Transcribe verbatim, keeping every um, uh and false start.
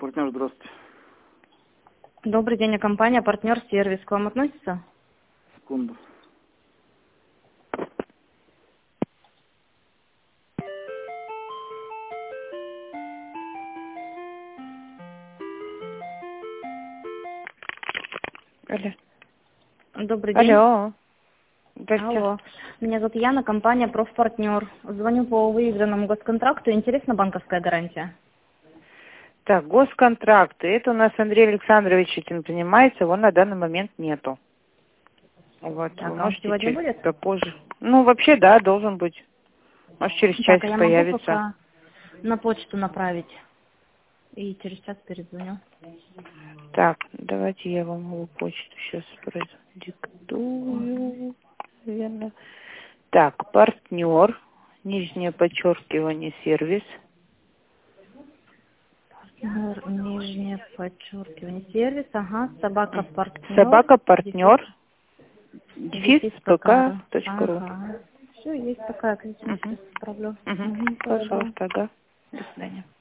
Партнер, здравствуйте. Добрый день, а компания «Партнер Сервис» к вам относится? Секунду. Алло. Добрый день. Алло. Здрасте. Алло. Меня зовут Яна, компания «Профпартнер». Звоню по выигранному госконтракту. Интересна банковская гарантия? Так, госконтракты. Это у нас Андрей Александрович этим занимается, его на данный момент нету. Вот, Так, вы а он можете сегодня чуть будет? попозже. Ну, вообще, да, должен быть. Может, через Так, а часик я могу появится. пока на почту направить. И через час перезвоню. Так, давайте я вам его почту сейчас продиктую. Верно. Так, партнер, нижнее подчеркивание, сервис. Партнер, нижнее подчеркивание, сервис, ага, собака партнер, Собака дефис, партнер. Дефис дефис пк ПК. точка ру. Ага. Все, есть такая, отлично, Угу. сейчас отправлю. Угу. Угу, спасибо. Пожалуйста, да. До свидания.